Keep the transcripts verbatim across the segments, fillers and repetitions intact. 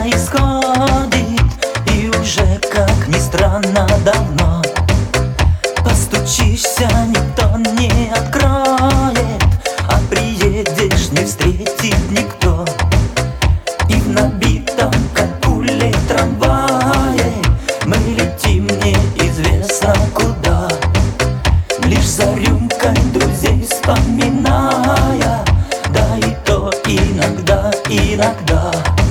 происходит, и уже, как ни странно, давно. Постучишься, никто не откроет, а приедешь, не встретит никто. И в набитом, как пули, трамвае мы летим неизвестно куда, лишь за рюмкой друзей вспоминая, да и то иногда, иногда.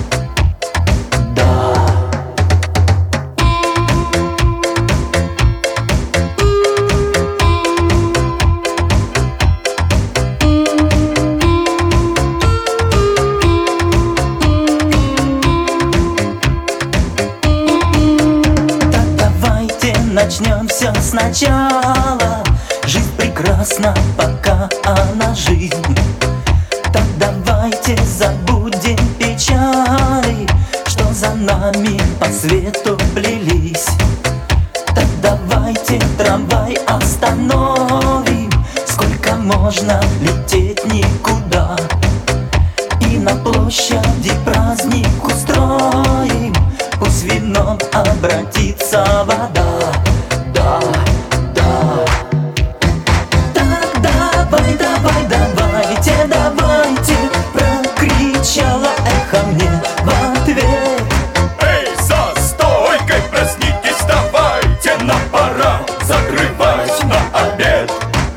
Начнем все сначала. Жизнь прекрасна, пока она жизнь. Так давайте забудем печали, что за нами по свету плелись. Так давайте трамвай остановим, сколько можно лететь никуда. И на площади праздник устроим, пусть вином обратится вода. Да, да. Так давай, давай, давайте, давайте, прокричало эхо мне в ответ. Эй, за стойкой, проснитесь, давайте, нам пора закрывать на обед.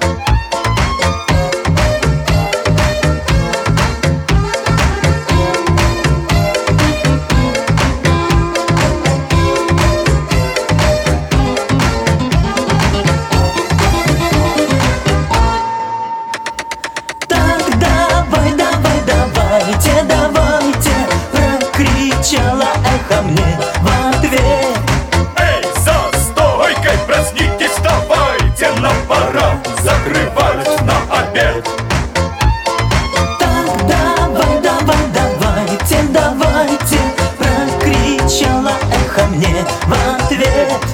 Давайте, давайте, прокричало эхо мне в ответ. Эй, за стойкой, проснитесь, давайте, нам пора закрывать на обед. Так давай, давай, давайте, давайте, прокричало эхо мне в ответ.